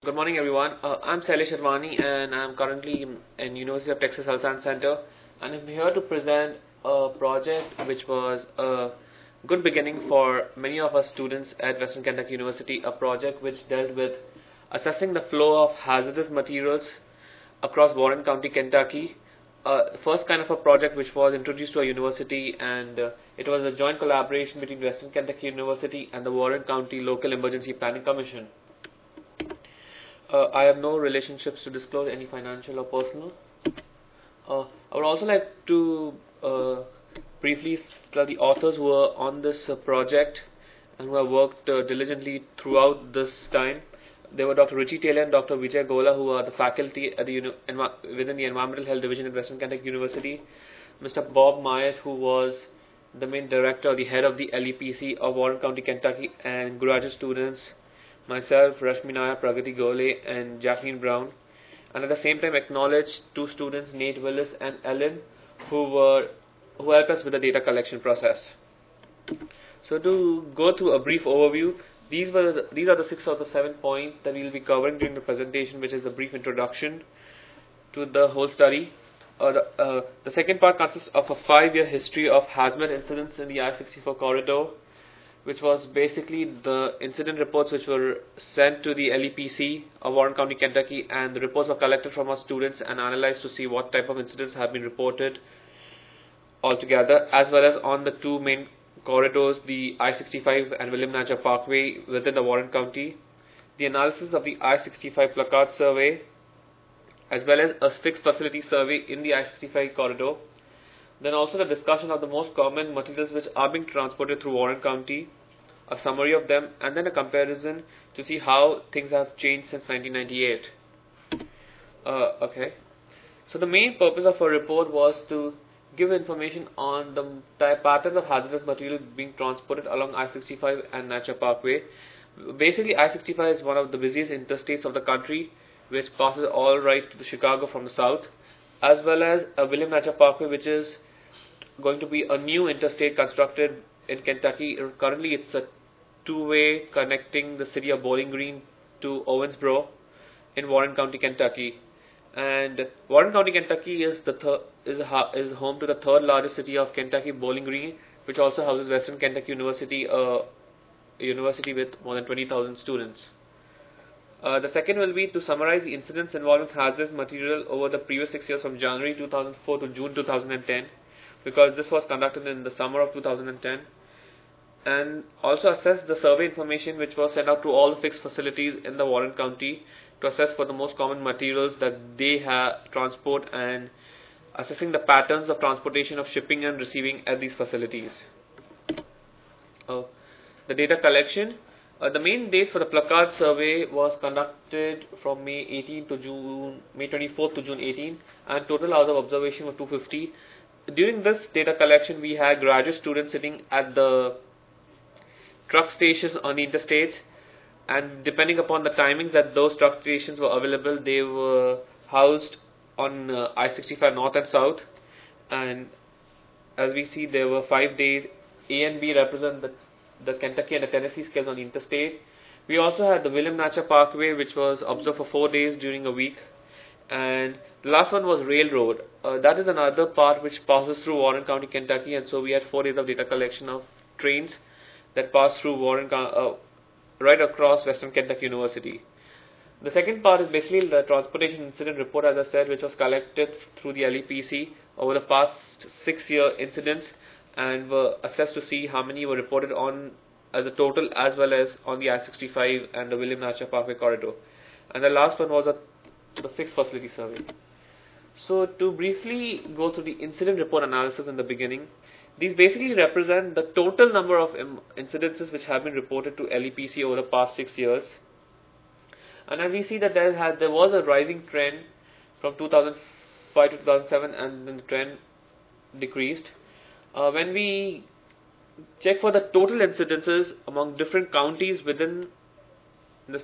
Good morning, everyone. I'm Sailesh Sharwani, and I'm currently in University of Texas Health Science Center, and I'm here to present a project which was a good beginning for many of us students at Western Kentucky University. A project which dealt with assessing the flow of hazardous materials across Warren County, Kentucky. First kind of a project which was introduced to our university, and it was a joint collaboration between Western Kentucky University and the Warren County Local Emergency Planning Commission. I have no relationships to disclose, any financial or personal. I would also like to briefly tell the authors who are on this project and who have worked diligently throughout this time. They were Dr. Richie Taylor and Dr. Vijay Gola, who are the faculty at the within the Environmental Health Division at Western Kentucky University. Mr. Bob Myatt, who was the main director or the head of the LEPC of Warren County, Kentucky, and graduate students, myself, Rashmi Nair, Pragati Gole, and Jacqueline Brown, and at the same time acknowledge two students, Nate Willis and Ellen, who helped us with the data collection process. So to go through a brief overview, these are the 6 or the 7 points that we will be covering during the presentation, which is the brief introduction to the whole study. The second part consists of a 5-year history of hazmat incidents in the I-64 corridor, which was basically the incident reports which were sent to the LEPC of Warren County, Kentucky, and the reports were collected from our students and analyzed to see what type of incidents have been reported altogether, as well as on the two main corridors, the I-65 and William Natcher Parkway within the Warren County, the analysis of the I-65 placard survey, as well as a fixed facility survey in the I-65 corridor. Then also the discussion of the most common materials which are being transported through Warren County, a summary of them, and then a comparison to see how things have changed since 1998. Okay. So the main purpose of our report was to give information on the patterns of hazardous material being transported along I-65 and Natcher Parkway. Basically, I-65 is one of the busiest interstates of the country, which passes all right to Chicago from the south, as well as William Natcher Parkway, which is going to be a new interstate constructed in Kentucky. Currently, it's a two-way connecting the city of Bowling Green to Owensboro in Warren County, Kentucky. And Warren County, Kentucky is home to the third largest city of Kentucky, Bowling Green, which also houses Western Kentucky University, a university with more than 20,000 students. The second will be to summarize the incidents involving hazardous material over the previous 6 years from January 2004 to June 2010, because this was conducted in the summer of 2010, and also assess the survey information which was sent out to all the fixed facilities in the Warren County to assess for the most common materials that they transport, and assessing the patterns of transportation of shipping and receiving at these facilities. The data collection. The main dates for the placard survey was conducted from May 24th to June 18, and total hours of observation were 250. During this data collection, we had graduate students sitting at the truck stations on the interstates, and depending upon the timings that those truck stations were available, they were housed on I-65 north and south. And as we see, there were 5 days. A and B represent the Kentucky and the Tennessee scales on the interstate. We also had the William Natcher Parkway, which was observed for 4 days during a week. And the last one was railroad. That is another part which passes through Warren County, Kentucky, and so we had 4 days of data collection of trains that pass through right across Western Kentucky University. The second part is basically the transportation incident report, as I said, which was collected through the LEPC over the past 6-year incidents, and were assessed to see how many were reported on as a total, as well as on the I-65 and the William Natcher Parkway corridor. And the last one was the fixed facility survey. So to briefly go through the incident report analysis in the beginning, these basically represent the total number of incidences which have been reported to LEPC over the past 6 years. And as we see that there was a rising trend from 2005 to 2007, and then the trend decreased. When we check for the total incidences among different counties within the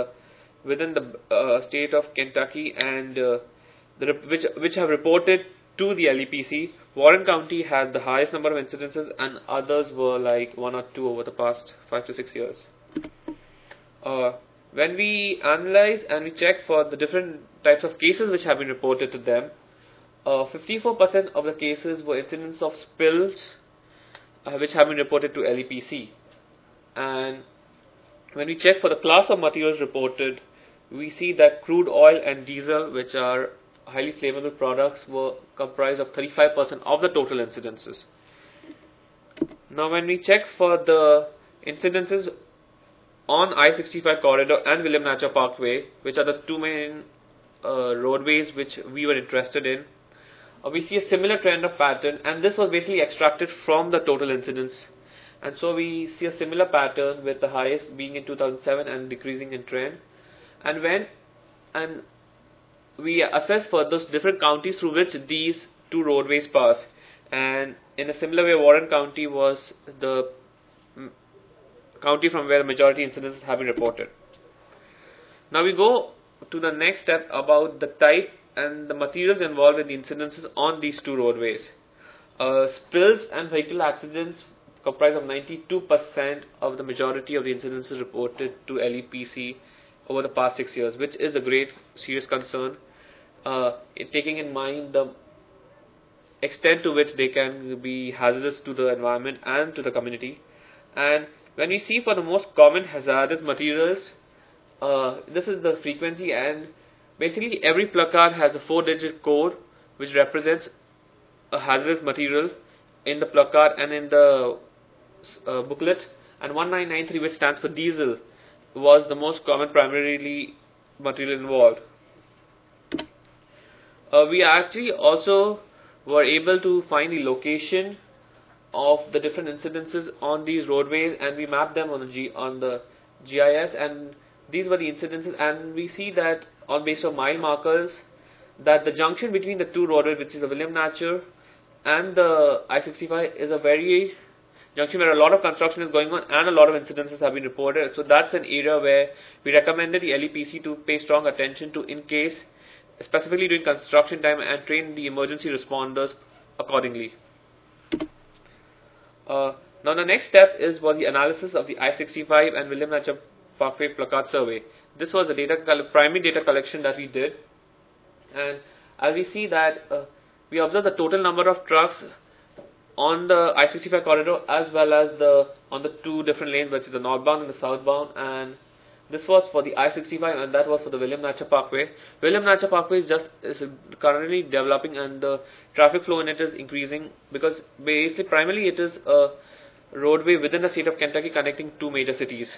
state of Kentucky, and which have reported to the LEPC, Warren County had the highest number of incidences, and others were like 1 or 2 over the past 5 to 6 years. When we analyze and we check for the different types of cases which have been reported to them, 54% of the cases were incidents of spills which have been reported to LEPC. And when we check for the class of materials reported, we see that crude oil and diesel, which are highly flammable products, were comprised of 35% of the total incidences. Now, when we check for the incidences on I-65 corridor and William Natcher Parkway, which are the two main roadways which we were interested in, we see a similar trend of pattern, and this was basically extracted from the total incidents. And so we see a similar pattern with the highest being in 2007 and decreasing in trend. And we assess for those different counties through which these two roadways pass. And in a similar way, Warren County was the county from where the majority incidents have been reported. Now we go to the next step about the type and the materials involved in the incidences on these two roadways. Spills and vehicle accidents comprise of 92% of the majority of the incidences reported to LEPC over the past 6 years, which is a great serious concern, taking in mind the extent to which they can be hazardous to the environment and to the community. And when we see for the most common hazardous materials, this is the frequency, and basically every placard has a 4-digit code which represents a hazardous material in the placard and in the booklet, and 1993, which stands for diesel, was the most common primarily material involved. We actually also were able to find the location of the different incidences on these roadways, and we mapped them on the GIS, and these were the incidences, and we see that on base of mile markers that the junction between the two roadways, which is the William Natcher and the I-65, is a very junction where a lot of construction is going on and a lot of incidences have been reported. So that's an area where we recommended the LEPC to pay strong attention to in case, specifically during construction time, and train the emergency responders accordingly. Now the next step was the analysis of the I-65 and William Natcher Parkway placard survey. This was the primary data collection that we did, and as we see that we observed the total number of trucks on the I-65 corridor as well as on the two different lanes, which is the northbound and the southbound, and this was for the I-65 and that was for the William Natcher Parkway. William Natcher Parkway is currently developing, and the traffic flow in it is increasing because basically primarily it is a roadway within the state of Kentucky connecting two major cities.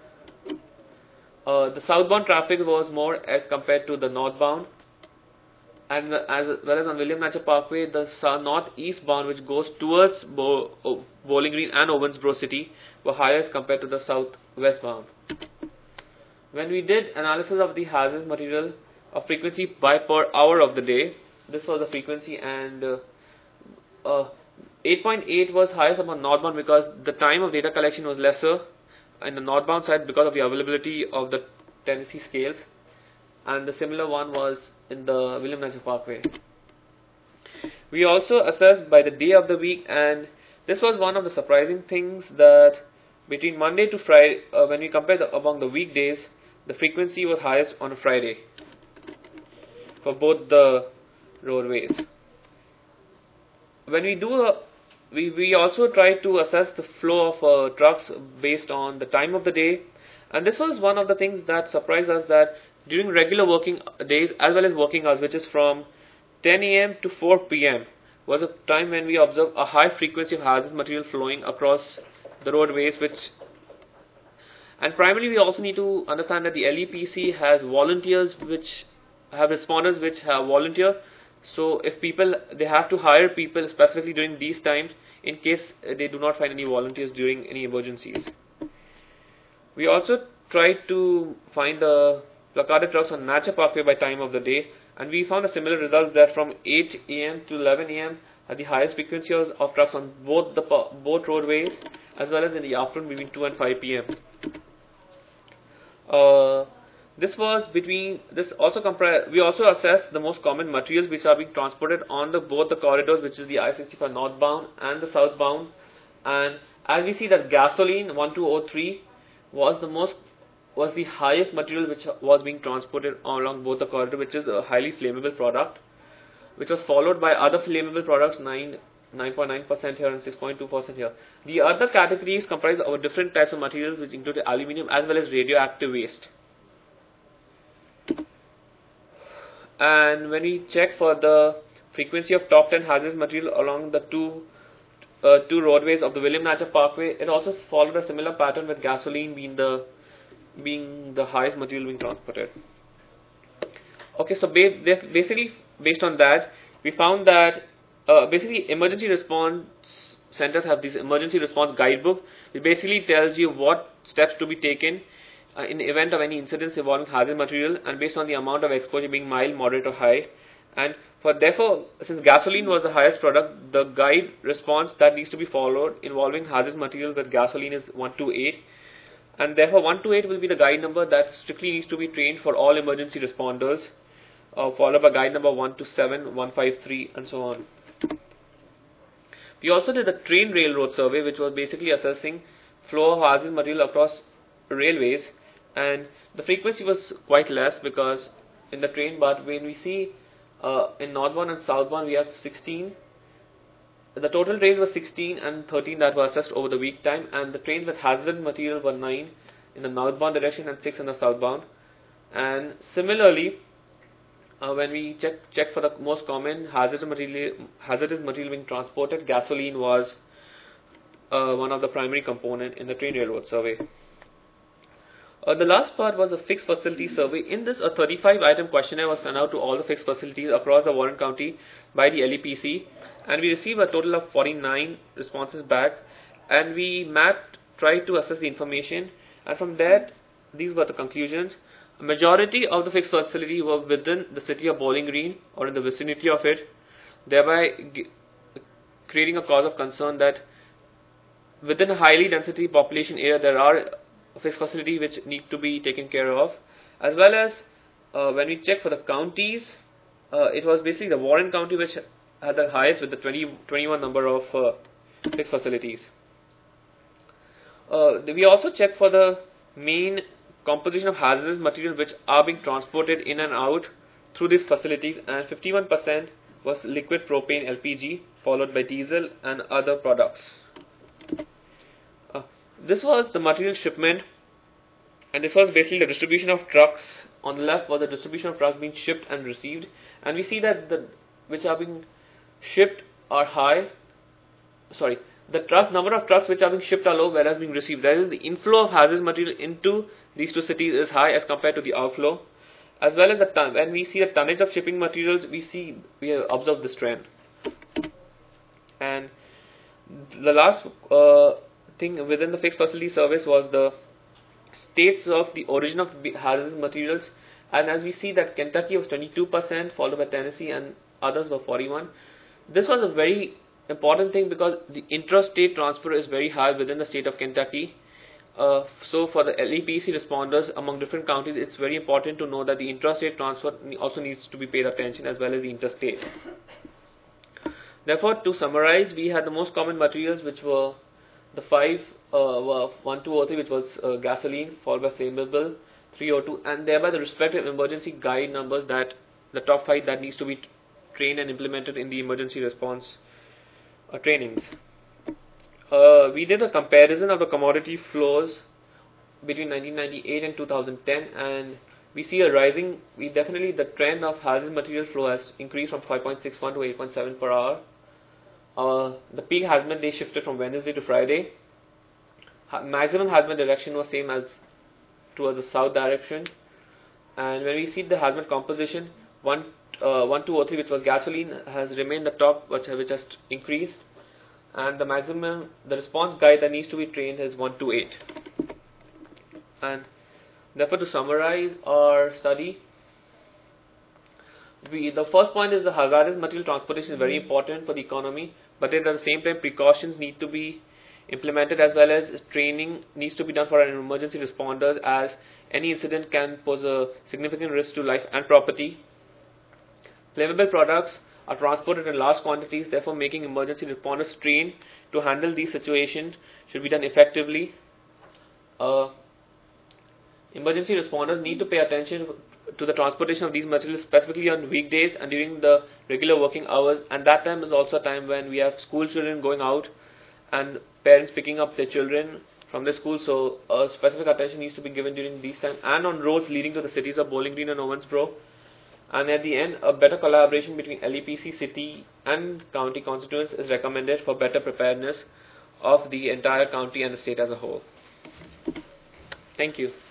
The southbound traffic was more as compared to the northbound, and as well as on William Natcher Parkway, the northeast bound, which goes towards Bowling Green and Owensboro City, were higher as compared to the southwest bound. When we did analysis of the hazardous material of frequency by per hour of the day, this was the frequency, and 8.8 was highest among northbound because the time of data collection was lesser in the northbound side because of the availability of the Tennessee scales, and the similar one was in the William Natcher Parkway. We also assessed by the day of the week, and this was one of the surprising things that between Monday to Friday, when we compared among the weekdays, the frequency was highest on a Friday for both the roadways. When we do we also try to assess the flow of trucks based on the time of the day, and this was one of the things that surprised us, that during regular working days as well as working hours, which is from 10 a.m. to 4 p.m. was a time when we observed a high frequency of hazardous material flowing across the roadways, and primarily we also need to understand that the LEPC has volunteers which have responders which have volunteer. So if they have to hire people specifically during these times in case they do not find any volunteers during any emergencies. We also tried to find the placarded trucks on Natcher Parkway by time of the day, and we found a similar result that from 8 a.m. to 11 a.m. had the highest frequency of trucks on both roadways, as well as in the afternoon between 2 and 5 p.m. We also assessed the most common materials which are being transported on both the corridors, which is the I-65 northbound and the southbound. And as we see that gasoline 1203 was the most was the highest material which was being transported along both the corridor, which is a highly flammable product, which was followed by other flammable products, 9.9% here and 6.2% here. The other categories comprise of different types of materials, which include aluminium as well as radioactive waste. And when we check for the frequency of top 10 hazardous material along the two roadways of the William Natcher Parkway, it also followed a similar pattern, with gasoline being the highest material being transported. Okay, so basically based on that, we found that basically emergency response centers have this emergency response guidebook. It basically tells you what steps to be taken in the event of any incidents involving hazardous material, and based on the amount of exposure being mild, moderate or high. And therefore, since gasoline was the highest product, the guide response that needs to be followed involving hazardous material with gasoline is 128, and therefore 128 will be the guide number that strictly needs to be trained for all emergency responders, followed by guide number 127, 153 and so on. We also did the train railroad survey, which was basically assessing flow of hazardous material across railways, and the frequency was quite less because in the train, but when we see in northbound and southbound we have 16. The total trains were 16 and 13 that were assessed over the week time, and the trains with hazardous material were 9 in the northbound direction and 6 in the southbound. And similarly, when we check for the most common hazardous material being transported, gasoline was one of the primary component in the train railroad survey. The last part was a fixed facility survey. In this, a 35-item questionnaire was sent out to all the fixed facilities across the Warren County by the LEPC, and we received a total of 49 responses back, and we tried to assess the information, and from that, these were the conclusions. A majority of the fixed facilities were within the city of Bowling Green or in the vicinity of it, thereby creating a cause of concern that within a highly density population area there are fixed facilities which need to be taken care of, as well as when we check for the counties, it was basically the Warren County which had the highest with the 21 number of fixed facilities. We also checked for the main composition of hazardous material which are being transported in and out through these facilities, and 51% was liquid propane LPG, followed by diesel and other products. This was the material shipment, and this was basically the distribution of trucks. On the left was the distribution of trucks being shipped and received, and we see that the which are being shipped are high. The number of trucks which are being shipped are low, whereas being received. That is, the inflow of hazardous material into these two cities is high as compared to the outflow, as well as the ton. When we see the tonnage of shipping materials, we have observed this trend. And the last thing within the fixed facility service was the states of the origin of hazardous materials, and as we see that Kentucky was 22%, followed by Tennessee, and others were 41. This was a very important thing because the intrastate transfer is very high within the state of Kentucky. So for the LEPC responders among different counties, it's very important to know that the intrastate transfer also needs to be paid attention, as well as the interstate. Therefore, to summarize, we had the most common materials, which were the 5 were 1, 2, or 3, which was gasoline, followed by flammable, 3 or 2, and thereby the respective emergency guide numbers, that the top 5 that needs to be trained and implemented in the emergency response trainings. We did a comparison of the commodity flows between 1998 and 2010, and we see a rising. The trend of hazardous material flow has increased from 5.61 to 8.7 per hour. The peak hazmat day shifted from Wednesday to Friday. Maximum hazmat direction was same as towards the south direction. And when we see the hazmat composition, 1, 2, or 3, which was gasoline, has remained the top, which has increased. And the maximum, the response guide that needs to be trained is 128. And therefore, to summarize our study, the first point is the hazardous material transportation is very important for the economy, but at the same time precautions need to be implemented, as well as training needs to be done for our emergency responders, as any incident can pose a significant risk to life and property. Flammable products are transported in large quantities, therefore making emergency responders trained to handle these situations should be done effectively. Emergency responders need to pay attention to the transportation of these materials, specifically on weekdays and during the regular working hours, and that time is also a time when we have school children going out and parents picking up their children from the school, so specific attention needs to be given during these times, and on roads leading to the cities of Bowling Green and Owensboro. And at the end, a better collaboration between LEPC, city and county constituents is recommended for better preparedness of the entire county and the state as a whole. Thank you.